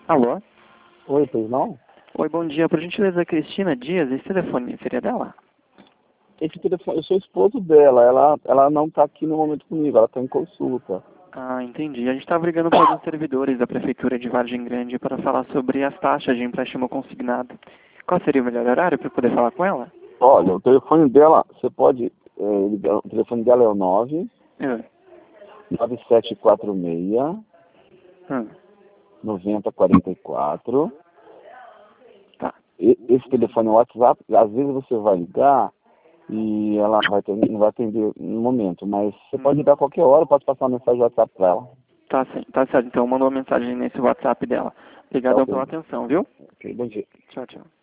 Alô? Oi, pois não? Oi, bom dia. Por gentileza, Cristina Dias, esse telefone seria dela? Esse telefone, eu sou esposo dela, ela não está aqui no momento comigo, ela está em consulta. Ah, entendi. A gente estava brigando com alguns servidores da Prefeitura de Vargem Grande para falar sobre as taxas de empréstimo consignado. Qual seria o melhor horário para eu poder falar com ela? Olha, o telefone dela, você pode, o telefone dela é o 9 Ah, 9746 ah, 9044. tá. Esse telefone é o WhatsApp, às vezes você vai ligar e ela não vai atender no momento, mas você pode ligar a qualquer hora, pode passar uma mensagem no WhatsApp para ela. Tá, sim, tá certo. Então, mandou uma mensagem nesse WhatsApp dela. Tá Obrigadão ok. pela atenção, viu? Ok, bom dia. Tchau, tchau.